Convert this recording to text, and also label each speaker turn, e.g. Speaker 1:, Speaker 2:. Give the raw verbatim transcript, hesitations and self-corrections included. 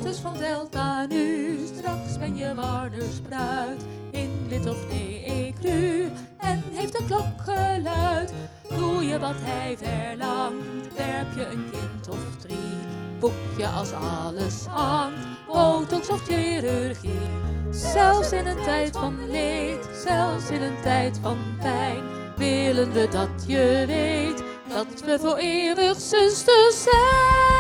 Speaker 1: dochters van Delta nu. Straks ben je Warners bruid, in wit of nee, ecru. En heeft de klok geluid, doe je wat hij verlangt. Werp je een kind of drie, boek je als alles hangt. Botox of chirurgie, zelfs in een tijd van leed, zelfs in een tijd van pijn, willen we dat je weet dat we voor eeuwig zusters zijn.